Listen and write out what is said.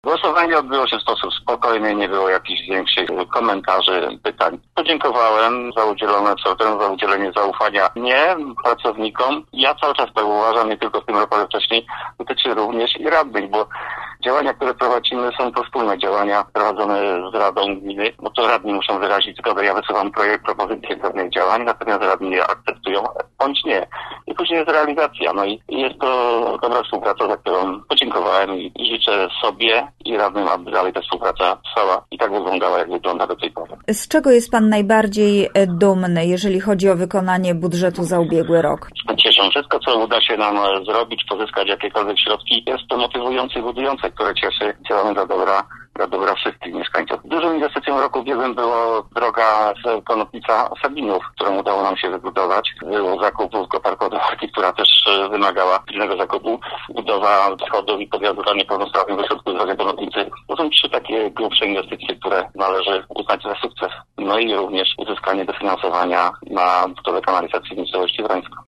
Głosowanie odbyło się w sposób spokojny, nie było jakichś większych komentarzy, pytań. Podziękowałem za udzielone za udzielenie zaufania mnie, pracownikom. Ja cały czas tak uważam, nie tylko w tym roku, ale wcześniej, dotyczy również i radnych, bo działania, które prowadzimy, są to wspólne działania prowadzone z Radą Gminy, bo to radni muszą wyrazić zgodę. Ja wysyłam propozycje pewnych działań, natomiast radni je akceptują, bądź nie. I później jest realizacja. No i jest to dobra współpraca, za którą podziękowałem i życzę sobie i radnym, aby dalej ta współpraca trwała i tak wyglądała, jak wygląda do tej pory. Z czego jest Pan najbardziej dumny, jeżeli chodzi o wykonanie budżetu za ubiegły rok? Cieszę. Wszystko, co uda się nam zrobić, pozyskać jakiekolwiek środki, jest to motywujące i budujące, które cieszy. Działamy dla dobra wszystkich mieszkańców. Dużą inwestycją roku ubiegłym było droga z Konopnica-Sabinów, którą udało nam się wybudować. Było zakup koparkodowarki, która też wymagała pilnego zakupu. Budowa schodów i podjazdu dla niepełnosprawnych do środku drogi Konopnicy. To są 3 takie grubsze inwestycje, które należy uznać za sukces. No i również uzyskanie dofinansowania na budowę kanalizacji w miejscowości Wrońsko.